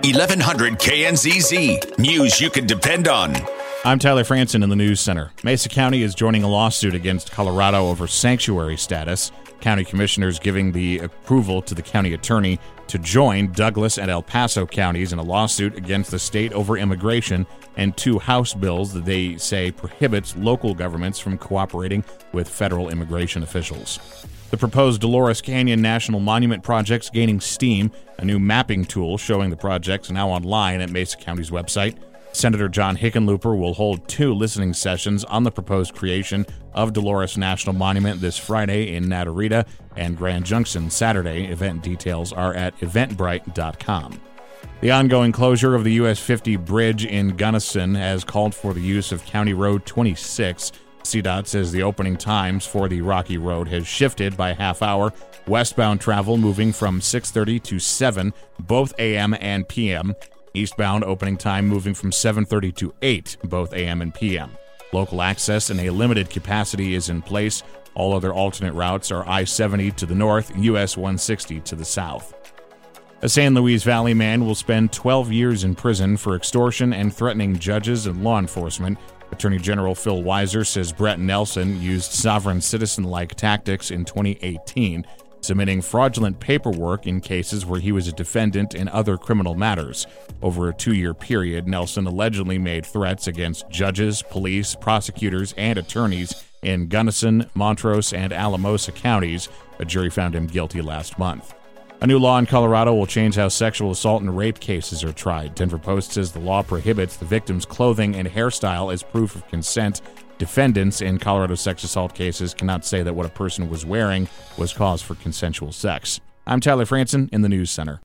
1100 KNZZ. News you can depend on. I'm Tyler Franson in the News Center. Mesa County is joining a lawsuit against Colorado over sanctuary status. County commissioners giving the approval to the county attorney to join Douglas and El Paso counties in a lawsuit against the state over immigration and two House bills that they say prohibits local governments from cooperating with federal immigration officials. The proposed Dolores Canyon National Monument project's gaining steam. A new mapping tool showing the project's now online at Mesa County's website. Senator John Hickenlooper will hold 2 listening sessions on the proposed creation of Dolores National Monument this Friday in Natarita and Grand Junction Saturday. Event details are at eventbrite.com. The ongoing closure of the US 50 bridge in Gunnison has called for the use of County Road 26. CDOT says the opening times for the Rocky Road has shifted by a half hour. Westbound travel moving from 6:30 to 7, both a.m. and p.m. Eastbound opening time moving from 7:30 to 8, both a.m. and p.m. Local access and a limited capacity is in place. All other alternate routes are I-70 to the north, US 160 to the south. A San Luis Valley man will spend 12 years in prison for extortion and threatening judges and law enforcement. Attorney General Phil Weiser says Brett Nelson used sovereign citizen-like tactics in 2018, submitting fraudulent paperwork in cases where he was a defendant in other criminal matters. Over a 2-year period, Nelson allegedly made threats against judges, police, prosecutors, and attorneys in Gunnison, Montrose, and Alamosa counties. A jury found him guilty last month. A new law in Colorado will change how sexual assault and rape cases are tried. Denver Post says the law prohibits the victim's clothing and hairstyle as proof of consent. Defendants in Colorado sex assault cases cannot say that what a person was wearing was cause for consensual sex. I'm Tyler Franson in the News Center.